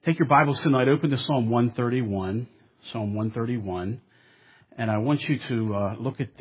Take your Bibles tonight, open to Psalm 131, and I want you to look at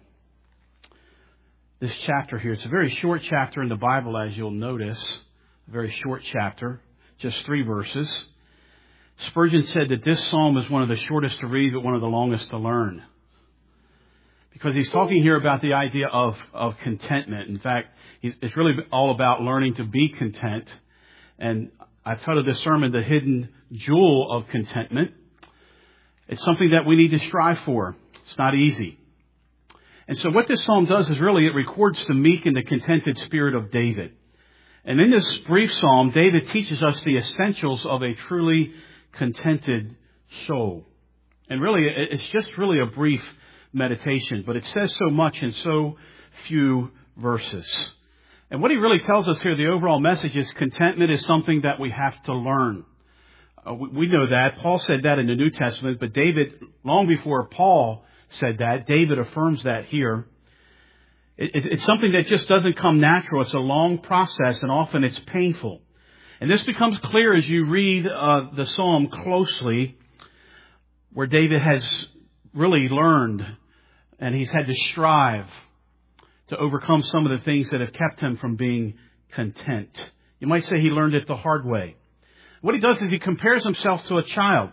this chapter here. It's a very short chapter in the Bible, as you'll notice. A very short chapter, just 3 verses. Spurgeon said that this psalm is one of the shortest to read, but one of the longest to learn. Because he's talking here about the idea of contentment. In fact, it's really all about learning to be content. And I've titled this sermon, The Hidden Jewel of Contentment. It's something that we need to strive for. It's not easy. And so what this psalm does is really it records the meek and the contented spirit of David. And in this brief psalm, David teaches us the essentials of a truly contented soul. And really, it's just really a brief meditation, but it says so much in so few verses. And what he really tells us here, the overall message is contentment is something that we have to learn. We know that. Paul said that in the New Testament, but David, long before Paul said that, David affirms that here. It's something that just doesn't come natural. It's a long process, and often it's painful. And this becomes clear as you read the psalm closely, where David has really learned, and he's had to strive to overcome some of the things that have kept him from being content. You might say he learned it the hard way. What he does is he compares himself to a child.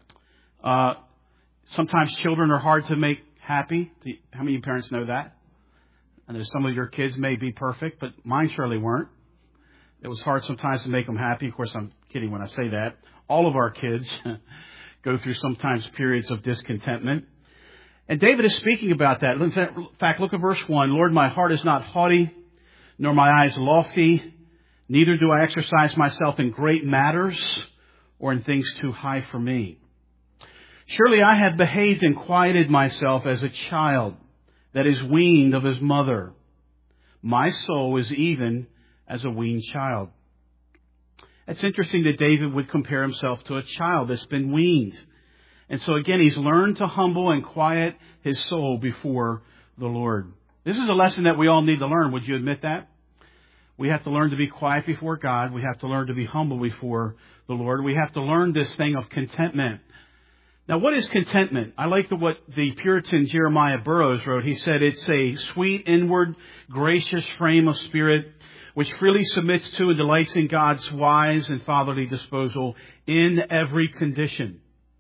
Sometimes children are hard to make happy. How many parents know that? I know some of your kids may be perfect, but mine surely weren't. It was hard sometimes to make them happy. Of course, I'm kidding when I say that. All of our kids go through sometimes periods of discontentment. And David is speaking about that. In fact, look at verse 1. Lord, my heart is not haughty, nor my eyes lofty. Neither do I exercise myself in great matters or in things too high for me. Surely I have behaved and quieted myself as a child that is weaned of his mother. My soul is even as a weaned child. It's interesting that David would compare himself to a child that's been weaned. And so again, he's learned to humble and quiet his soul before the Lord. This is a lesson that we all need to learn. Would you admit that? We have to learn to be quiet before God. We have to learn to be humble before the Lord. We have to learn this thing of contentment. Now, what is contentment? I like what the Puritan Jeremiah Burroughs wrote. He said, it's a sweet, inward, gracious frame of spirit which freely submits to and delights in God's wise and fatherly disposal in every condition.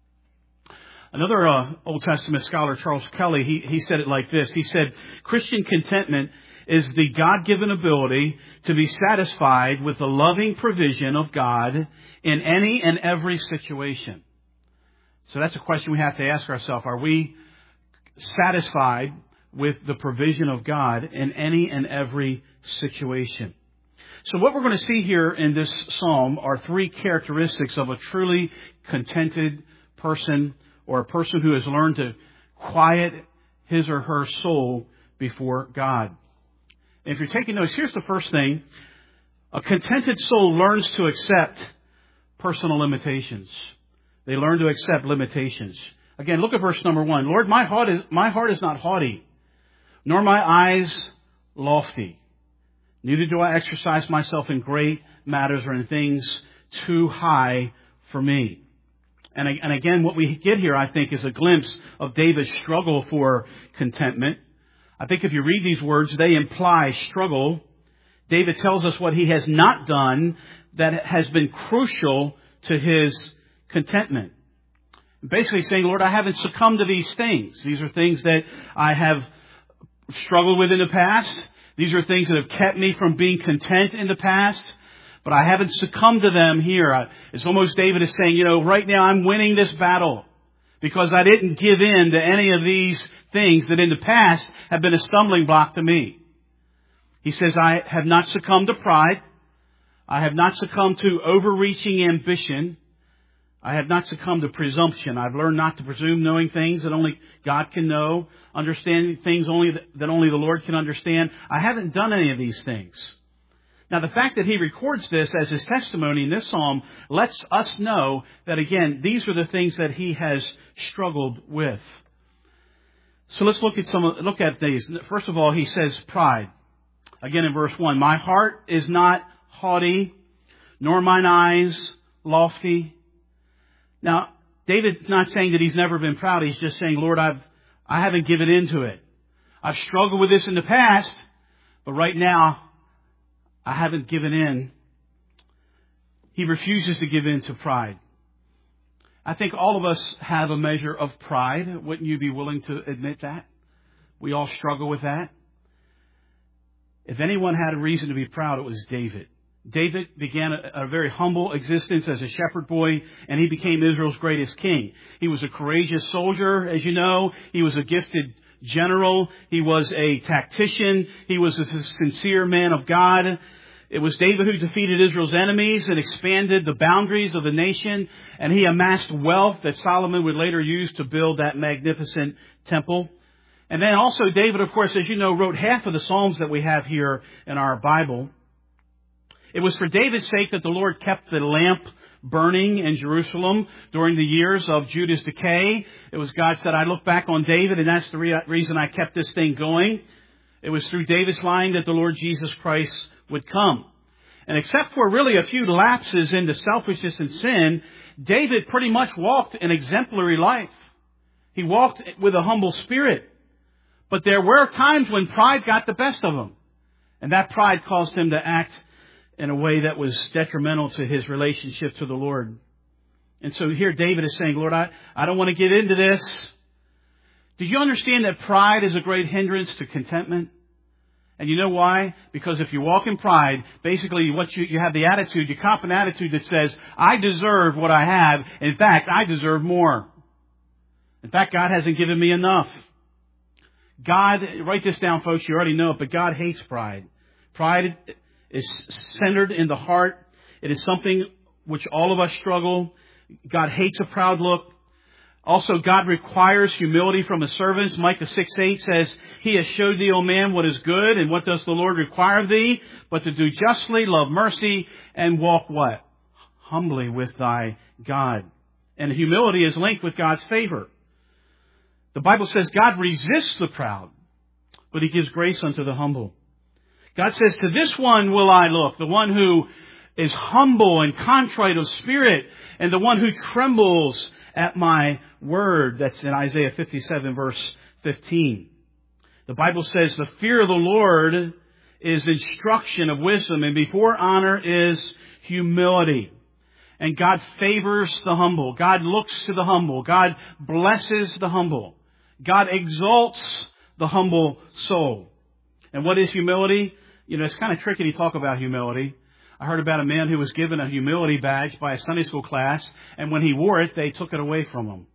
Another Old Testament scholar, Charles Kelly, he said it like this. He said, Christian contentment is the God-given ability to be satisfied with the loving provision of God in any and every situation. So that's a question we have to ask ourselves. Are we satisfied with the provision of God in any and every situation? So what we're going to see here in this psalm are 3 characteristics of a truly contented person, or a person who has learned to quiet his or her soul before God. And if you're taking notes, here's the first thing. A contented soul learns to accept personal limitations. They learn to accept limitations. Again, look at verse number 1. Lord, my heart is not haughty, nor my eyes lofty. Neither do I exercise myself in great matters or in things too high for me. And again, what we get here, I think, is a glimpse of David's struggle for contentment. I think if you read these words, they imply struggle. David tells us what he has not done that has been crucial to his contentment. Basically saying, Lord, I haven't succumbed to these things. These are things that I have struggled with in the past. These are things that have kept me from being content in the past. But I haven't succumbed to them here. It's almost David is saying, right now I'm winning this battle because I didn't give in to any of these things that in the past have been a stumbling block to me. He says, I have not succumbed to pride. I have not succumbed to overreaching ambition. I have not succumbed to presumption. I've learned not to presume, knowing things that only God can know, understanding things that only the Lord can understand. I haven't done any of these things. Now, the fact that he records this as his testimony in this psalm lets us know that, again, these are the things that he has struggled with. So let's look at these. First of all, he says pride. Again, in verse 1, my heart is not haughty, nor mine eyes lofty. Now, David's not saying that he's never been proud. He's just saying, Lord, I haven't given in to it. I've struggled with this in the past, but right now, I haven't given in. He refuses to give in to pride. I think all of us have a measure of pride. Wouldn't you be willing to admit that? We all struggle with that. If anyone had a reason to be proud, it was David. David began a very humble existence as a shepherd boy, and he became Israel's greatest king. He was a courageous soldier, as you know. He was a gifted general. He was a tactician. He was a sincere man of God. It was David who defeated Israel's enemies and expanded the boundaries of the nation, and he amassed wealth that Solomon would later use to build that magnificent temple. And then also David, of course, as you know, wrote half of the Psalms that we have here in our Bible. It was for David's sake that the Lord kept the lamp burning in Jerusalem during the years of Judah's decay. It was God said, I look back on David, and that's the reason I kept this thing going. It was through David's line that the Lord Jesus Christ would come. And except for really a few lapses into selfishness and sin, David pretty much walked an exemplary life. He walked with a humble spirit. But there were times when pride got the best of him. And that pride caused him to act in a way that was detrimental to his relationship to the Lord. And so here David is saying, Lord, I don't want to get into this. Do you understand that pride is a great hindrance to contentment? And you know why? Because if you walk in pride, basically you have the attitude, you cop an attitude that says, I deserve what I have. In fact, I deserve more. In fact, God hasn't given me enough. God, write this down, folks, you already know it, but God hates pride. Pride is centered in the heart. It is something which all of us struggle. God hates a proud look. Also, God requires humility from His servants. Micah 6:8 says, He has showed thee, O man, what is good, and what does the Lord require of thee? But to do justly, love mercy, and walk what? Humbly with thy God. And humility is linked with God's favor. The Bible says God resists the proud, but He gives grace unto the humble. God says, to this one will I look, the one who is humble and contrite of spirit, and the one who trembles at my word. That's in Isaiah 57 verse 15. The Bible says the fear of the Lord is instruction of wisdom, and before honor is humility. And God favors the humble. God looks to the humble. God blesses the humble. God exalts the humble soul. And what is humility? You know, it's kind of tricky to talk about humility. I heard about a man who was given a humility badge by a Sunday school class, and when he wore it, they took it away from him.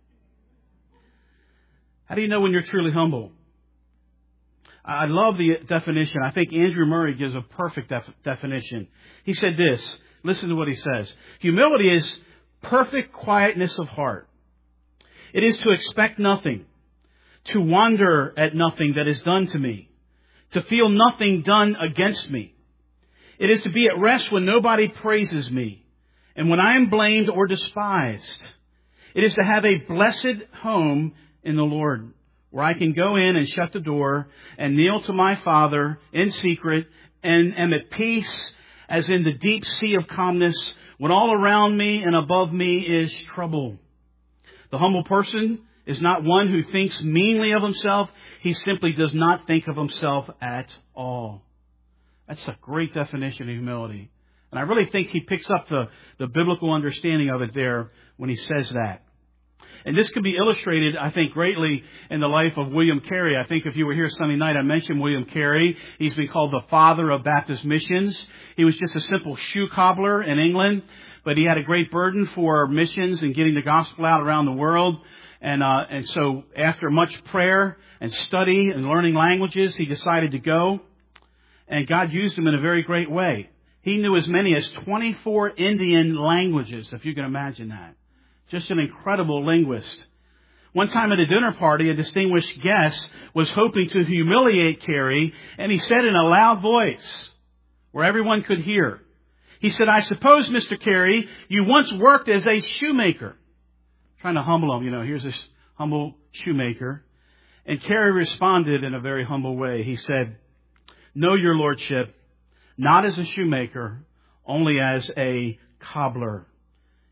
How do you know when you're truly humble? I love the definition. I think Andrew Murray gives a perfect definition. He said this. Listen to what he says. Humility is perfect quietness of heart. It is to expect nothing, to wonder at nothing that is done to me, to feel nothing done against me. It is to be at rest when nobody praises me, and when I am blamed or despised. It is to have a blessed home in the Lord, where I can go in and shut the door and kneel to my Father in secret and am at peace as in the deep sea of calmness when all around me and above me is trouble. The humble person is not one who thinks meanly of himself. He simply does not think of himself at all. That's a great definition of humility. And I really think he picks up the biblical understanding of it there when he says that. And this can be illustrated, I think, greatly in the life of William Carey. I think if you were here Sunday night, I mentioned William Carey. He's been called the father of Baptist missions. He was just a simple shoe cobbler in England, but he had a great burden for missions and getting the gospel out around the world. And so after much prayer and study and learning languages, he decided to go. And God used him in a very great way. He knew as many as 24 Indian languages, if you can imagine that. Just an incredible linguist. One time at a dinner party, a distinguished guest was hoping to humiliate Carey, and he said in a loud voice, where everyone could hear, he said, I suppose, Mr. Carey, you once worked as a shoemaker. Trying to humble him, here's this humble shoemaker. And Carey responded in a very humble way. He said, no, your lordship, not as a shoemaker, only as a cobbler.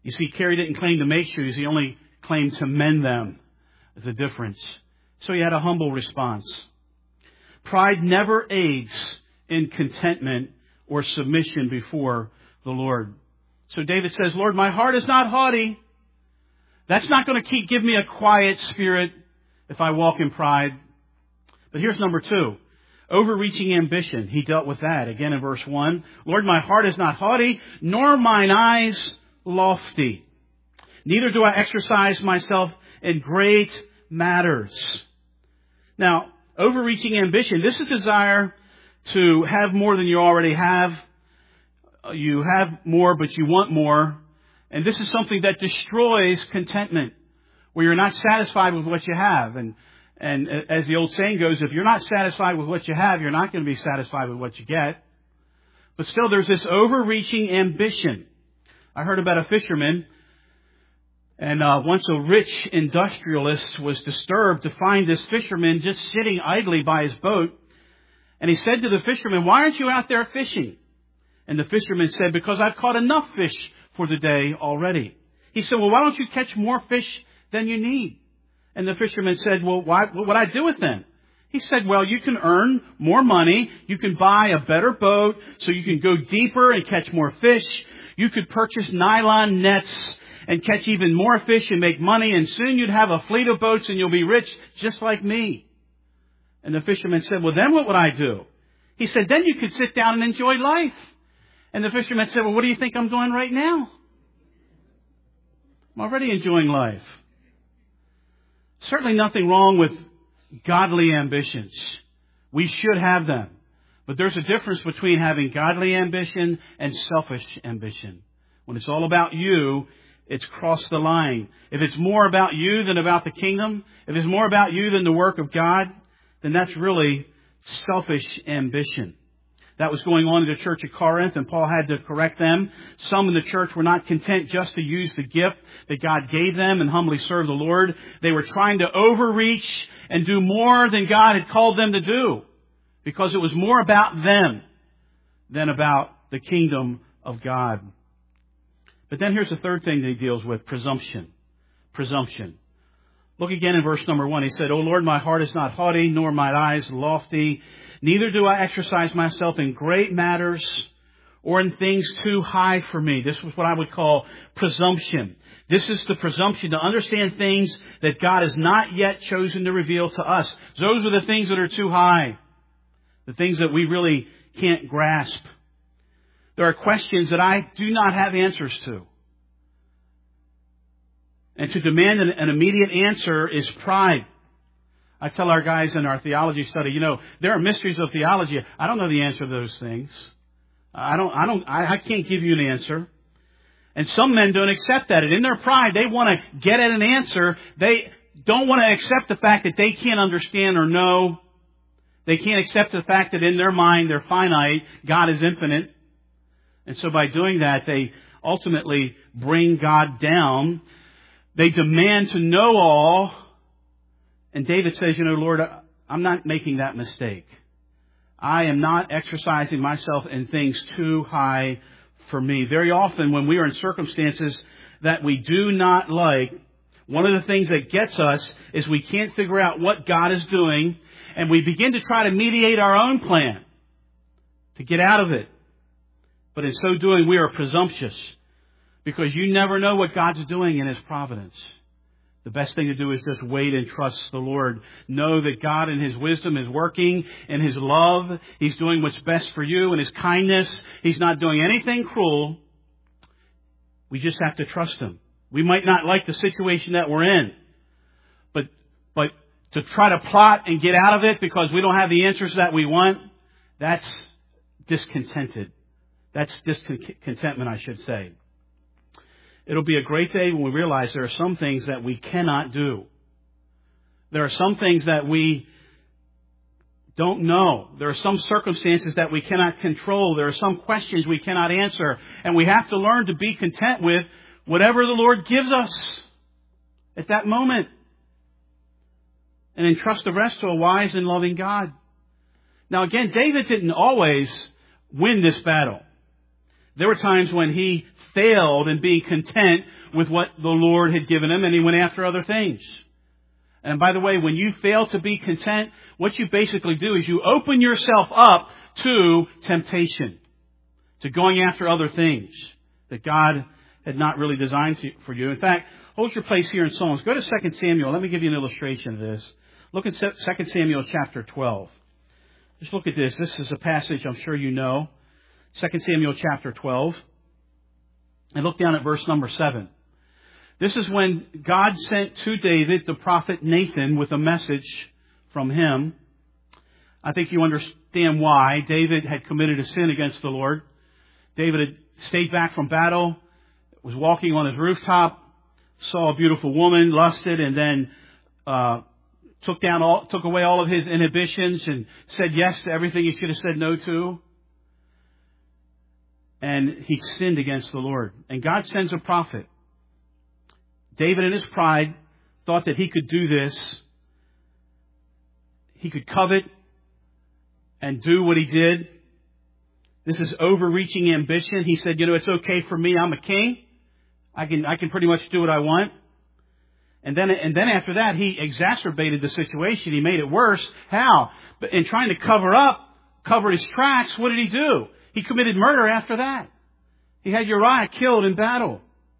You see, Kerry didn't claim to make shoes. He only claimed to mend them. There's a difference. So he had a humble response. Pride never aids in contentment or submission before the Lord. So David says, Lord, my heart is not haughty. That's not going to give me a quiet spirit if I walk in pride. But here's number 2. Overreaching ambition. He dealt with that again in verse 1. Lord, my heart is not haughty, nor mine eyes lofty. Neither do I exercise myself in great matters. Now, overreaching ambition. This is desire to have more than you already have. You have more, but you want more. And this is something that destroys contentment, where you're not satisfied with what you have. And as the old saying goes, if you're not satisfied with what you have, you're not going to be satisfied with what you get. But still, there's this overreaching ambition. I heard about a fisherman, and once a rich industrialist was disturbed to find this fisherman just sitting idly by his boat. And he said to the fisherman, why aren't you out there fishing? And the fisherman said, because I've caught enough fish for the day already. He said, well, why don't you catch more fish than you need? And the fisherman said, well, what would I do with them? He said, well, you can earn more money. You can buy a better boat so you can go deeper and catch more fish. You could purchase nylon nets and catch even more fish and make money. And soon you'd have a fleet of boats and you'll be rich just like me. And the fisherman said, well, then what would I do? He said, then you could sit down and enjoy life. And the fisherman said, well, what do you think I'm doing right now? I'm already enjoying life. Certainly nothing wrong with godly ambitions. We should have them. But there's a difference between having godly ambition and selfish ambition. When it's all about you, it's crossed the line. If it's more about you than about the kingdom, if it's more about you than the work of God, then that's really selfish ambition. That was going on in the church at Corinth, and Paul had to correct them. Some in the church were not content just to use the gift that God gave them and humbly serve the Lord. They were trying to overreach and do more than God had called them to do, because it was more about them than about the kingdom of God. But then here's the third thing that he deals with, presumption. Presumption. Look again in verse number 1. He said, O Lord, my heart is not haughty, nor my eyes lofty. Neither do I exercise myself in great matters or in things too high for me. This was what I would call presumption. This is the presumption to understand things that God has not yet chosen to reveal to us. Those are the things that are too high. The things that we really can't grasp. There are questions that I do not have answers to. And to demand an immediate answer is pride. I tell our guys in our theology study, there are mysteries of theology. I don't know the answer to those things. I can't give you an answer. And some men don't accept that. And in their pride, they want to get at an answer. They don't want to accept the fact that they can't understand or know. They can't accept the fact that in their mind, they're finite. God is infinite. And so by doing that, they ultimately bring God down. They demand to know all. And David says, Lord, I'm not making that mistake. I am not exercising myself in things too high for me. Very often when we are in circumstances that we do not like, one of the things that gets us is we can't figure out what God is doing, and we begin to try to mediate our own plan to get out of it. But in so doing, we are presumptuous, because you never know what God's doing in His providence. The best thing to do is just wait and trust the Lord. Know that God in His wisdom is working in His love. He's doing what's best for you in His kindness. He's not doing anything cruel. We just have to trust Him. We might not like the situation that we're in, but to try to plot and get out of it because we don't have the answers that we want, that's discontented. That's discontentment, I should say. It'll be a great day when we realize there are some things that we cannot do. There are some things that we don't know. There are some circumstances that we cannot control. There are some questions we cannot answer. And we have to learn to be content with whatever the Lord gives us at that moment. And entrust the rest to a wise and loving God. Now again, David didn't always win this battle. There were times when he failed in being content with what the Lord had given him, and he went after other things. And by the way, when you fail to be content, what you basically do is you open yourself up to temptation, to going after other things that God had not really designed for you. In fact, hold your place here in Psalms. Go to 2 Samuel. Let me give you an illustration of this. Look at 2 Samuel chapter 12. Just look at this. This is a passage I'm sure you know. 2 Samuel chapter 12. And look down at verse number 7. This is when God sent to David the prophet Nathan with a message from him. I think you understand why. David had committed a sin against the Lord. David had stayed back from battle, was walking on his rooftop, saw a beautiful woman, lusted, and then took away all of his inhibitions and said yes to everything he should have said no to. And he sinned against the Lord. And God sends a prophet. David in his pride thought that he could do this. He could covet and do what he did. This is overreaching ambition. He said, it's okay for me. I'm a king. I can pretty much do what I want. And then after that, he exacerbated the situation. He made it worse. How? But in trying to cover his tracks, what did he do? He committed murder after that. He had Uriah killed in battle.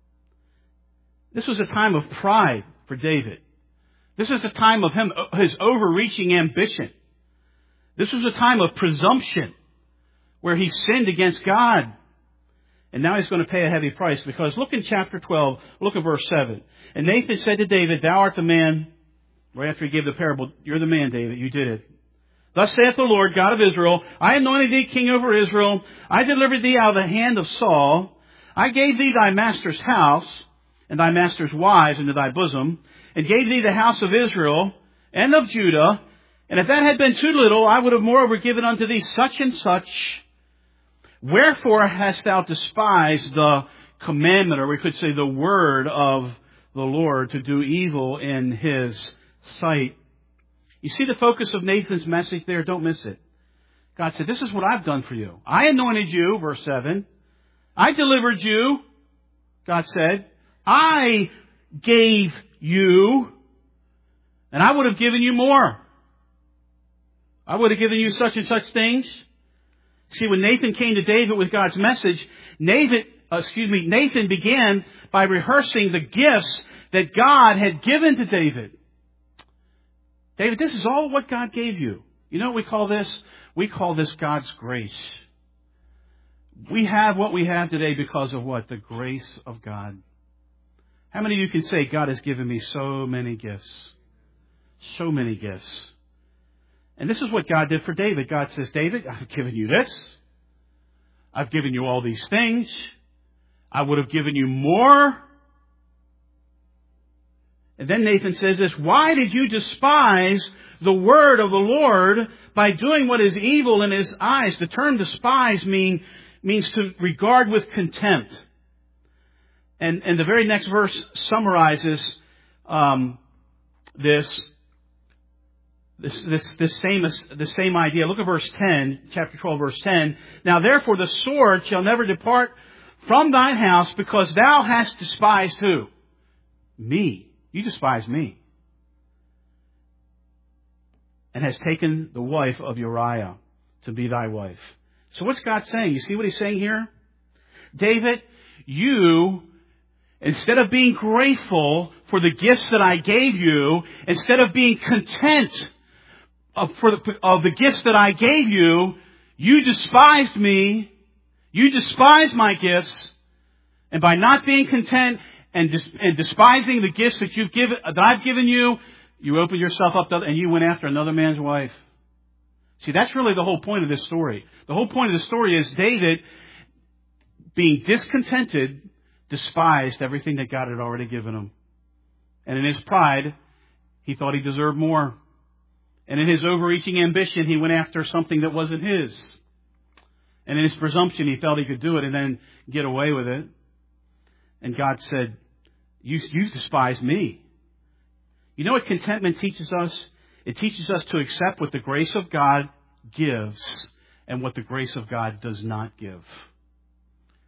This was a time of pride for David. This was a time of his overreaching ambition. This was a time of presumption where he sinned against God. And now he's going to pay a heavy price, because look in chapter 12, look at verse 7. And Nathan said to David, thou art the man. Right after he gave the parable, you're the man, David, you did it. Thus saith the Lord God of Israel, I anointed thee king over Israel. I delivered thee out of the hand of Saul. I gave thee thy master's house and thy master's wives into thy bosom, and gave thee the house of Israel and of Judah. And if that had been too little, I would have moreover given unto thee such and such. Wherefore hast thou despised the commandment, or we could say the word of the Lord, to do evil in his sight? You see the focus of Nathan's message there? Don't miss it. God said, this is what I've done for you. I anointed you, verse 7. I delivered you, God said. I gave you, and I would have given you more. I would have given you such and such things. See, when Nathan came to David with God's message, Nathan began by rehearsing the gifts that God had given to David. David, this is all what God gave you. You know what we call this? We call this God's grace. We have what we have today because of what? The grace of God. How many of you can say, God has given me so many gifts? So many gifts. And this is what God did for David. God says, David, I've given you this. I've given you all these things. I would have given you more. And then Nathan says this, why did you despise the word of the Lord by doing what is evil in his eyes? The term despise means to regard with contempt. And the very next verse summarizes this same idea. Look at verse 10, chapter 12, verse 10. Now therefore the sword shall never depart from thine house, because thou hast despised who? Me. You despise me. And has taken the wife of Uriah to be thy wife. So what's God saying? You see what he's saying here? David, you, instead of being grateful for the gifts that I gave you, instead of being content of the gifts that I gave you, you despised me. You despised my gifts. And by not being content and despising the gifts that I've given you, you opened yourself up and you went after another man's wife. See, that's really the whole point of this story. The whole point of the story is David, being discontented, despised everything that God had already given him. And in his pride, he thought he deserved more. And in his overreaching ambition, he went after something that wasn't his. And in his presumption, he felt he could do it and then get away with it. And God said, you despise me. You know what contentment teaches us? It teaches us to accept what the grace of God gives and what the grace of God does not give.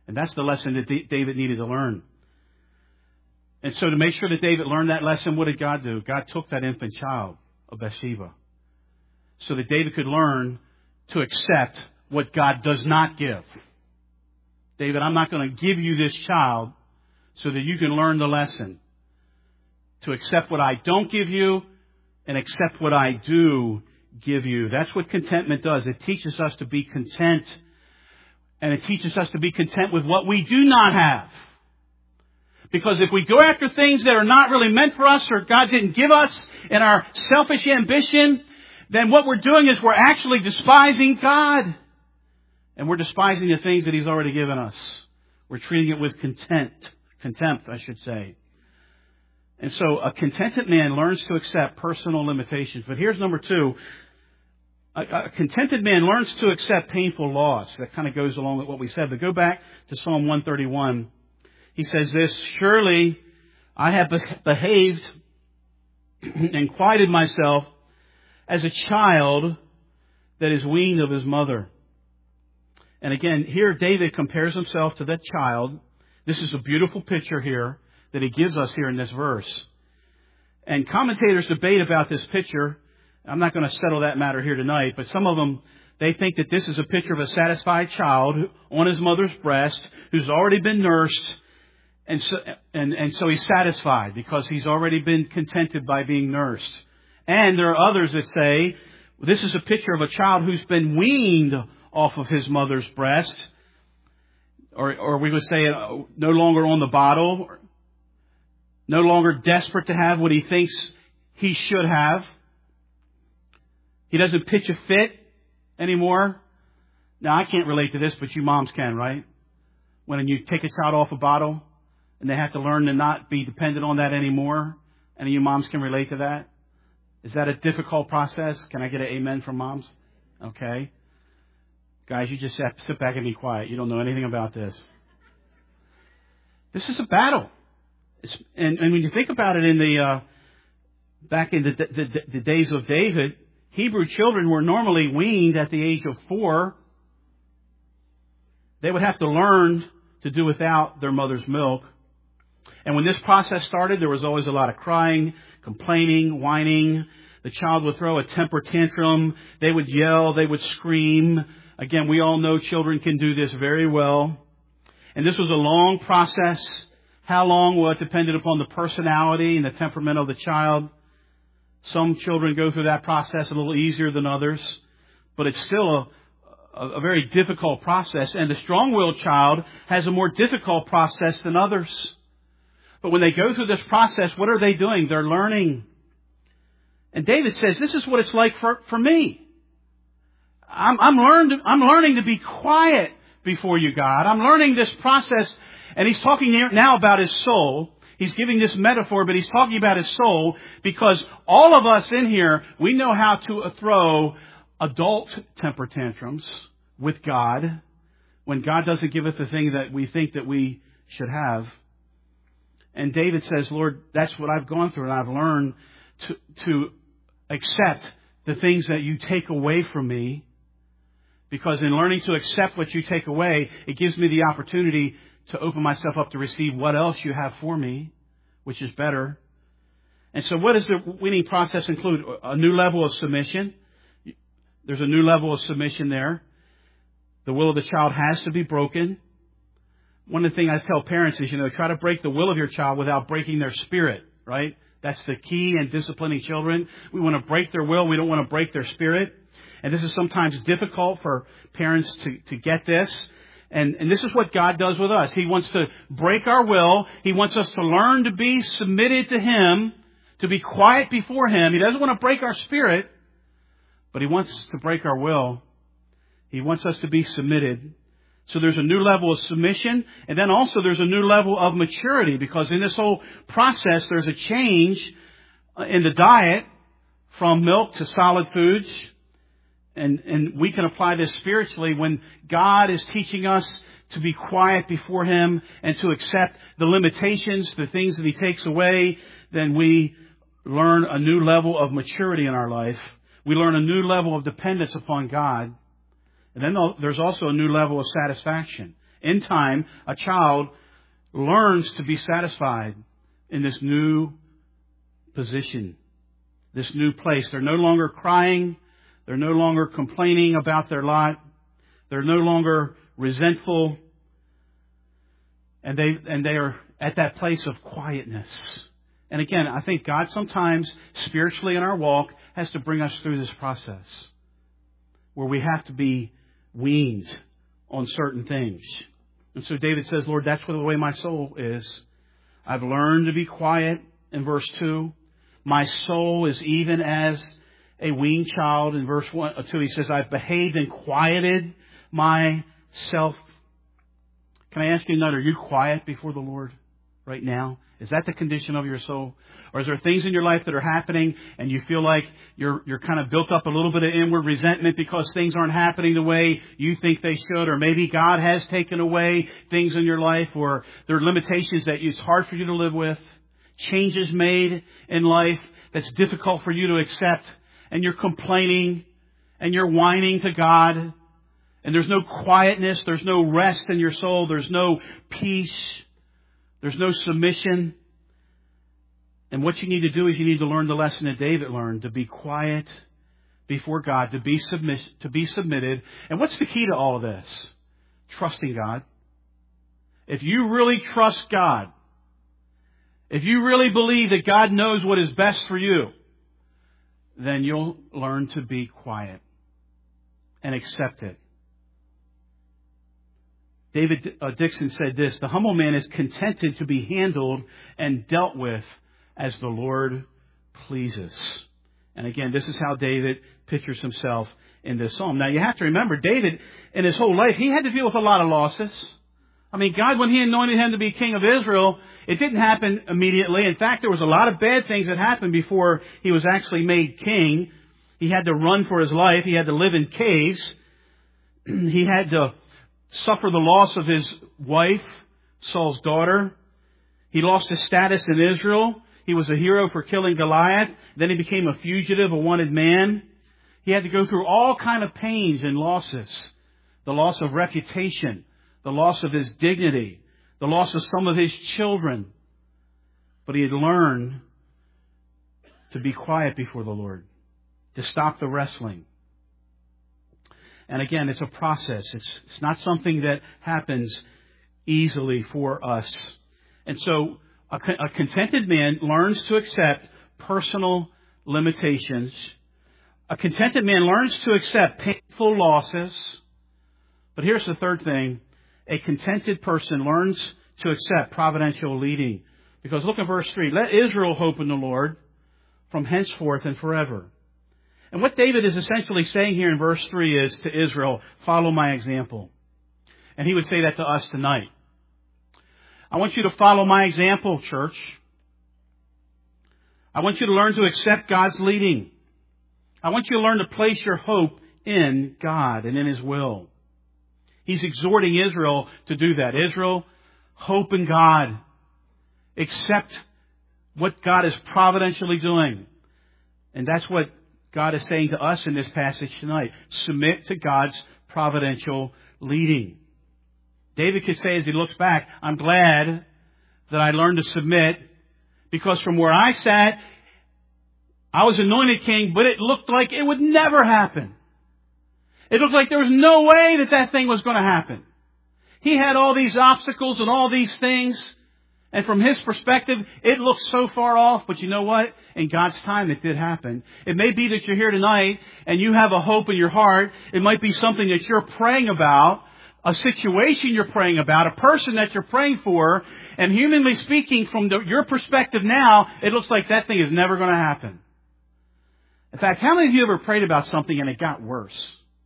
And that's the lesson that David needed to learn. And so to make sure that David learned that lesson, what did God do? God took that infant child of Bathsheba so that David could learn to accept what God does not give. David, I'm not going to give you this child so that you can learn the lesson. To accept what I don't give you and accept what I do give you. That's what contentment does. It teaches us to be content. And it teaches us to be content with what we do not have. Because if we go after things that are not really meant for us or God didn't give us in our selfish ambition, then what we're doing is we're actually despising God. And we're despising the things that He's already given us. We're treating it with contempt, I should say. And so a contented man learns to accept personal limitations. But here's number 2. A contented man learns to accept painful loss. That kind of goes along with what we said. But go back to Psalm 131. He says this, surely I have behaved and quieted myself as a child that is weaned of his mother. And again, here David compares himself to that child. This is a beautiful picture here that he gives us here in this verse. And commentators debate about this picture. I'm not going to settle that matter here tonight, but some of them, they think that this is a picture of a satisfied child on his mother's breast who's already been nursed. And so he's satisfied because he's already been contented by being nursed. And there are others that say this is a picture of a child who's been weaned off of his mother's breast. Or we would say no longer on the bottle. No longer desperate to have what he thinks he should have. He doesn't pitch a fit anymore. Now, I can't relate to this, but you moms can, right? When you take a child off a bottle and they have to learn to not be dependent on that anymore. Any of you moms can relate to that? Is that a difficult process? Can I get an amen from moms? Okay. Guys, you just have to sit back and be quiet. You don't know anything about this. This is a battle. And when you think about it, back in the days of David, Hebrew children were normally weaned at the age of 4. They would have to learn to do without their mother's milk. And when this process started, there was always a lot of crying, complaining, whining. The child would throw a temper tantrum. They would yell. They would scream. Again, we all know children can do this very well. And this was a long process. How long? Well, it depended upon the personality and the temperament of the child. Some children go through that process a little easier than others. But it's still a very difficult process. And the strong-willed child has a more difficult process than others. But when they go through this process, what are they doing? They're learning. And David says, this is what it's like for me. I'm learning to be quiet before you, God. I'm learning this process. And he's talking now about his soul. He's giving this metaphor, but he's talking about his soul because all of us in here, we know how to throw adult temper tantrums with God when God doesn't give us the thing that we think that we should have. And David says, Lord, that's what I've gone through, and I've learned to accept the things that you take away from me. Because in learning to accept what you take away, it gives me the opportunity to open myself up to receive what else you have for me, which is better. And so what does the weaning process include? A new level of submission. There's a new level of submission there. The will of the child has to be broken. One of the things I tell parents is, try to break the will of your child without breaking their spirit, right? That's the key in disciplining children. We want to break their will. We don't want to break their spirit. And this is sometimes difficult for parents to get this. And this is what God does with us. He wants to break our will. He wants us to learn to be submitted to Him, to be quiet before Him. He doesn't want to break our spirit, but He wants to break our will. He wants us to be submitted. So there's a new level of submission, and then also there's a new level of maturity, because in this whole process there's a change in the diet from milk to solid foods. And we can apply this spiritually when God is teaching us to be quiet before Him and to accept the limitations, the things that He takes away. Then we learn a new level of maturity in our life. We learn a new level of dependence upon God. And then there's also a new level of satisfaction In time, a child learns to be satisfied in this new position, this new place. They're no longer crying. They're no longer complaining about their lot. They're no longer resentful. And they are at that place of quietness. And again, I think God sometimes, spiritually in our walk, has to bring us through this process where we have to be weaned on certain things. And so David says, Lord, that's the way my soul is. I've learned to be quiet in verse 2. My soul is even as a weaned child. In verse 2, he says, I've behaved and quieted myself. Can I ask you another? Are you quiet before the Lord right now? Is that the condition of your soul? Or is there things in your life that are happening and you feel like you're kind of built up a little bit of inward resentment because things aren't happening the way you think they should? Or maybe God has taken away things in your life, or there are limitations that it's hard for you to live with. Changes made in life that's difficult for you to accept. And you're complaining and you're whining to God. And there's no quietness. There's no rest in your soul. There's no peace. There's no submission. And what you need to do is you need to learn the lesson that David learned, to be quiet before God, to be submitted. And what's the key to all of this? Trusting God. If you really trust God, if you really believe that God knows what is best for you, then you'll learn to be quiet and accept it. David Dixon said this, the humble man is contented to be handled and dealt with as the Lord pleases. And again, this is how David pictures himself in this psalm. Now you have to remember, David, in his whole life, he had to deal with a lot of losses. I mean, God, when He anointed him to be king of Israel, it didn't happen immediately. In fact, there was a lot of bad things that happened before he was actually made king. He had to run for his life. He had to live in caves. He had to suffer the loss of his wife, Saul's daughter. He lost his status in Israel. He was a hero for killing Goliath. Then he became a fugitive, a wanted man. He had to go through all kind of pains and losses. The loss of reputation, the loss of his dignity, the loss of some of his children. But he had learned to be quiet before the Lord, to stop the wrestling. And again, it's a process. It's not something that happens easily for us. And so a contented man learns to accept personal limitations. A contented man learns to accept painful losses. But here's the third thing. A contented person learns to accept providential leading. Because look at verse 3. Let Israel hope in the Lord from henceforth and forever. And what David is essentially saying here in verse 3 is to Israel, follow my example. And he would say that to us tonight. I want you to follow my example, church. I want you to learn to accept God's leading. I want you to learn to place your hope in God and in His will. He's exhorting Israel to do that. Israel, hope in God. Accept what God is providentially doing. And that's what God is saying to us in this passage tonight. Submit to God's providential leading. David could say as he looks back, I'm glad that I learned to submit, because from where I sat, I was anointed king, but it looked like it would never happen. It looked like there was no way that thing was going to happen. He had all these obstacles and all these things. And from his perspective, it looked so far off. But you know what? In God's time, it did happen. It may be that you're here tonight and you have a hope in your heart. It might be something that you're praying about, a situation you're praying about, a person that you're praying for. And humanly speaking, from your perspective now, it looks like that thing is never going to happen. In fact, how many of you ever prayed about something and it got worse?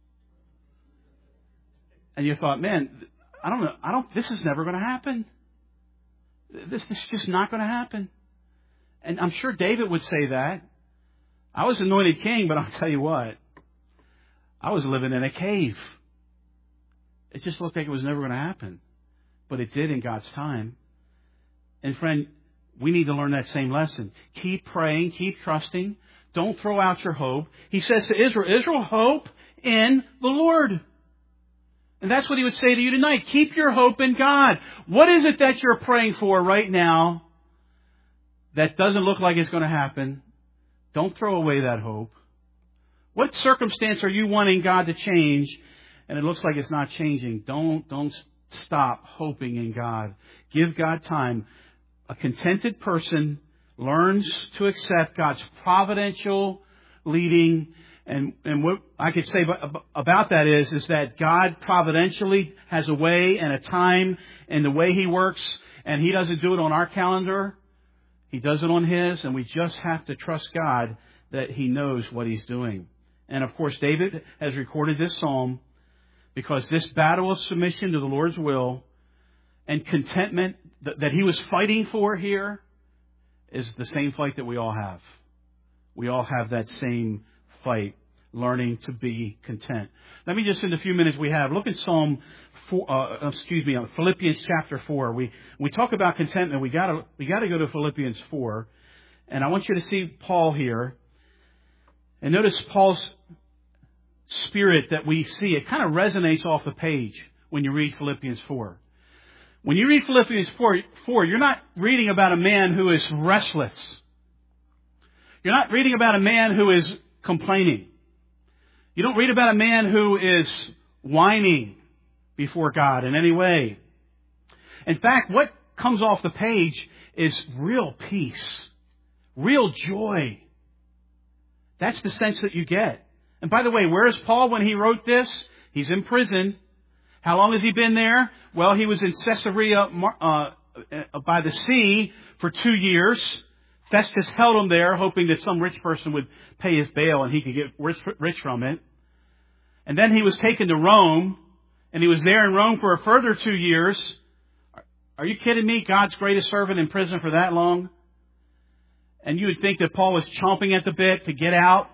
And you thought, man, this is never going to happen. This is just not going to happen. And I'm sure David would say that. I was anointed king, but I'll tell you what, I was living in a cave. It just looked like it was never going to happen. But it did in God's time. And friend, we need to learn that same lesson. Keep praying, keep trusting. Don't throw out your hope. He says to Israel, Israel, hope in the Lord. And that's what he would say to you tonight. Keep your hope in God. What is it that you're praying for right now that doesn't look like it's going to happen? Don't throw away that hope. What circumstance are you wanting God to change and it looks like it's not changing? Don't stop hoping in God. Give God time. A contented person learns to accept God's providential leading. And what I could say about that is that God providentially has a way and a time and the way He works, and He doesn't do it on our calendar. He does it on His, and we just have to trust God that He knows what He's doing. And of course, David has recorded this psalm because this battle of submission to the Lord's will and contentment that he was fighting for here is the same fight that we all have. We all have that same fight, learning to be content. Let me just, in the few minutes we have, look at Philippians chapter 4. We talk about contentment. We gotta go to Philippians 4, and I want you to see Paul here, and notice Paul's spirit that we see. It kind of resonates off the page when you read Philippians 4. When you read Philippians 4, you're not reading about a man who is restless. You're not reading about a man who is complaining. You don't read about a man who is whining before God in any way. In fact, what comes off the page is real peace, real joy. That's the sense that you get. And by the way, where is Paul when he wrote this? He's in prison. How long has he been there? Well, he was in Caesarea by the sea for 2 years. Festus held him there, hoping that some rich person would pay his bail and he could get rich from it. And then he was taken to Rome, and he was there in Rome for a further 2 years. Are you kidding me? God's greatest servant in prison for that long? And you would think that Paul was chomping at the bit to get out.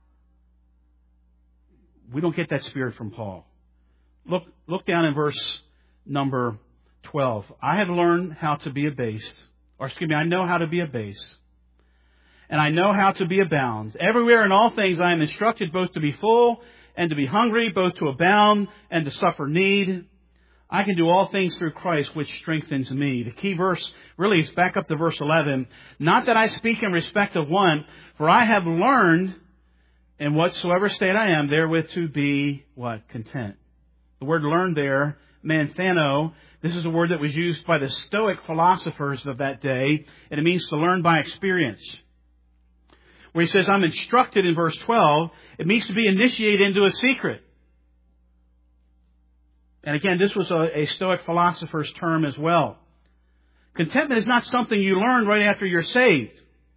We don't get that spirit from Paul. Look down in verse number 12. I have learned how to be abased. I know how to be abased. And I know how to be abound. Everywhere in all things I am instructed both to be full and to be hungry, both to abound and to suffer need. I can do all things through Christ, which strengthens me. The key verse really is back up to verse 11. Not that I speak in respect of one, for I have learned in whatsoever state I am, therewith to be, what? Content. The word learned there, manthano, this is a word that was used by the Stoic philosophers of that day, and it means to learn by experience. Where he says, I'm instructed in verse 12, it means to be initiated into a secret. And again, this was a Stoic philosopher's term as well. Contentment is not something you learn right after you're saved.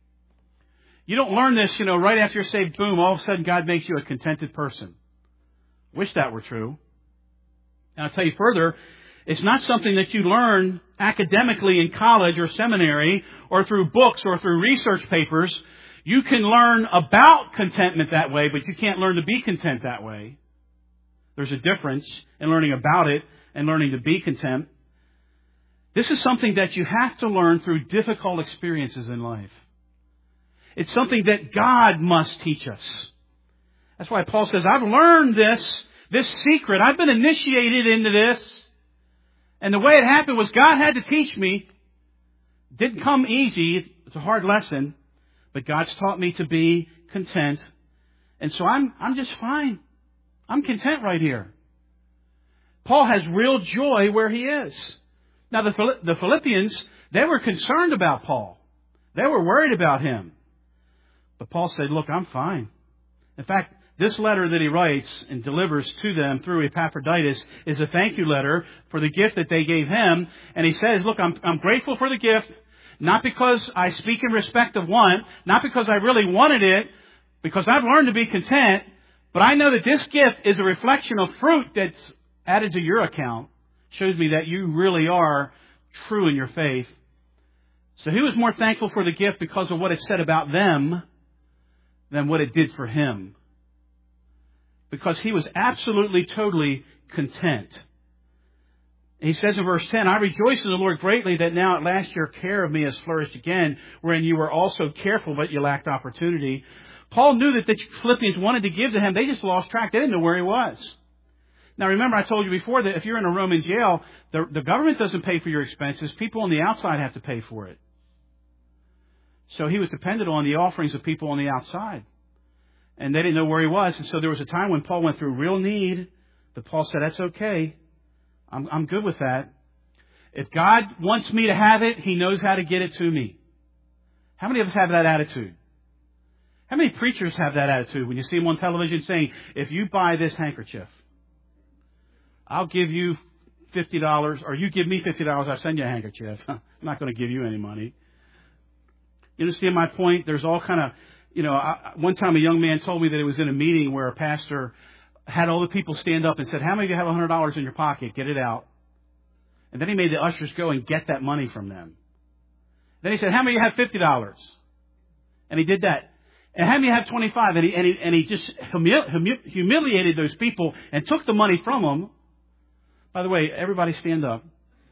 You don't learn this, right after you're saved, boom, all of a sudden God makes you a contented person. Wish that were true. And I'll tell you further, it's not something that you learn academically in college or seminary or through books or through research papers. You can learn about contentment that way, but you can't learn to be content that way. There's a difference in learning about it and learning to be content. This is something that you have to learn through difficult experiences in life. It's something that God must teach us. That's why Paul says, I've learned this secret. I've been initiated into this. And the way it happened was God had to teach me. It didn't come easy. It's a hard lesson. But God's taught me to be content. And so I'm just fine. I'm content right here. Paul has real joy where he is. Now the Philippians, they were concerned about Paul. They were worried about him. But Paul said, look, I'm fine. In fact, this letter that he writes and delivers to them through Epaphroditus is a thank you letter for the gift that they gave him. And he says, look, I'm grateful for the gift, not because I speak in respect of one, not because I really wanted it, because I've learned to be content, but I know that this gift is a reflection of fruit that's added to your account. Shows me that you really are true in your faith. So he was more thankful for the gift because of what it said about them than what it did for him. Because he was absolutely, totally content. He says in verse 10, I rejoice in the Lord greatly that now at last your care of me has flourished again, wherein you were also careful, but you lacked opportunity. Paul knew that the Philippians wanted to give to him. They just lost track. They didn't know where he was. Now remember, I told you before that if you're in a Roman jail, the government doesn't pay for your expenses. People on the outside have to pay for it. So he was dependent on the offerings of people on the outside. And they didn't know where he was. And so there was a time when Paul went through real need, but Paul said, that's okay. I'm good with that. If God wants me to have it, He knows how to get it to me. How many of us have that attitude? How many preachers have that attitude when you see them on television saying, if you buy this handkerchief, I'll give you $50, or you give me $50, I'll send you a handkerchief. I'm not going to give you any money. You understand my point? There's all kind of, one time a young man told me that he was in a meeting where a pastor had all the people stand up and said, how many of you have $100 in your pocket? Get it out. And then he made the ushers go and get that money from them. Then he said, how many of you have $50? And he did that. And how many have 25? And he just humiliated those people and took the money from them. By the way, everybody stand up.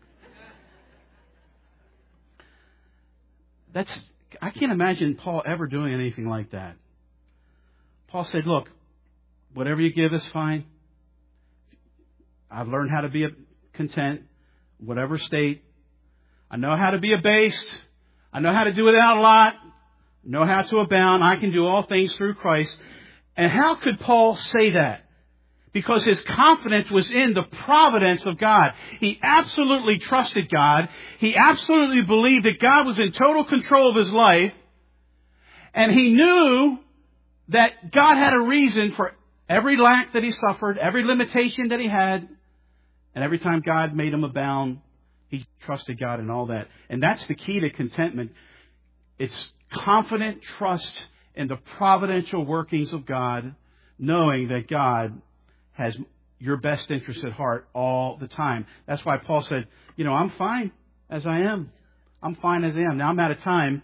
I can't imagine Paul ever doing anything like that. Paul said, look, whatever you give is fine. I've learned how to be content, whatever state. I know how to be abased. I know how to do without a lot. Know how to abound. I can do all things through Christ. And how could Paul say that? Because his confidence was in the providence of God. He absolutely trusted God. He absolutely believed that God was in total control of his life. And he knew that God had a reason for every lack that he suffered, every limitation that he had. And every time God made him abound, he trusted God in all that. And that's the key to contentment. It's confident trust in the providential workings of God, knowing that God has your best interest at heart all the time. That's why Paul said, I'm fine as I am. I'm fine as I am. Now I'm out of time.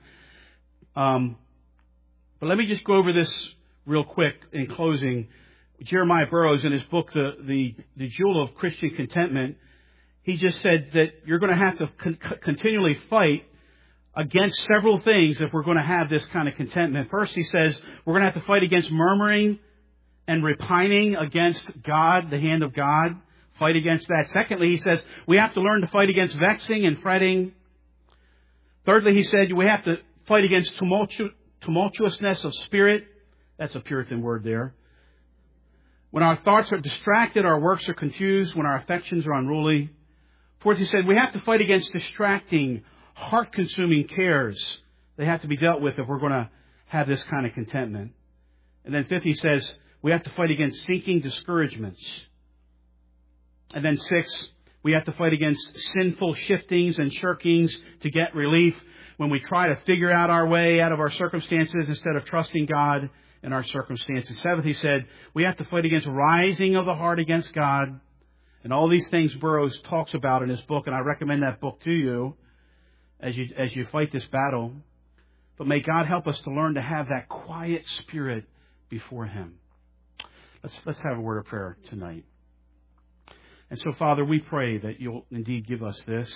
But let me just go over this real quick in closing. Jeremiah Burroughs, in his book, The Jewel of Christian Contentment, he just said that you're going to have to continually fight against several things if we're going to have this kind of contentment. First, he says we're going to have to fight against murmuring and repining against God, the hand of God. Fight against that. Secondly, he says we have to learn to fight against vexing and fretting. Thirdly, he said we have to fight against tumultuousness of spirit. That's a Puritan word there. When our thoughts are distracted, our works are confused, when our affections are unruly. Fourth, he said we have to fight against distracting, heart-consuming cares. They have to be dealt with if we're going to have this kind of contentment. And then fifth, he says we have to fight against sinking discouragements. And then sixth, we have to fight against sinful shiftings and shirkings to get relief when we try to figure out our way out of our circumstances instead of trusting God in our circumstances. Seventh, he said, we have to fight against rising of the heart against God. And all these things Burroughs talks about in his book, and I recommend that book to you as you fight this battle. But may God help us to learn to have that quiet spirit before Him. Let's have a word of prayer tonight. And so, Father, we pray that You'll indeed give us this.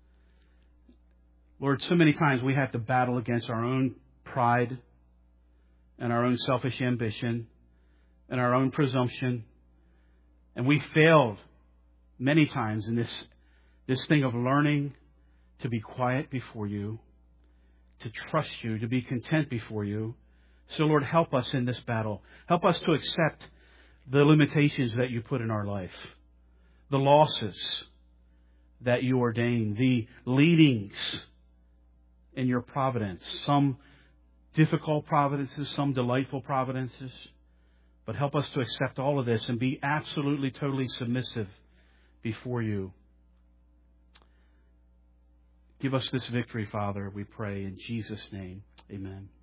Lord, so many times we have to battle against our own pride and our own selfish ambition and our own presumption. And we failed many times in this thing of learning to be quiet before You, to trust You, to be content before You. So, Lord, help us in this battle. Help us to accept the limitations that You put in our life, the losses that You ordain, the leadings in Your providence, some difficult providences, some delightful providences. But help us to accept all of this and be absolutely, totally submissive before You. Give us this victory, Father, we pray in Jesus' name. Amen.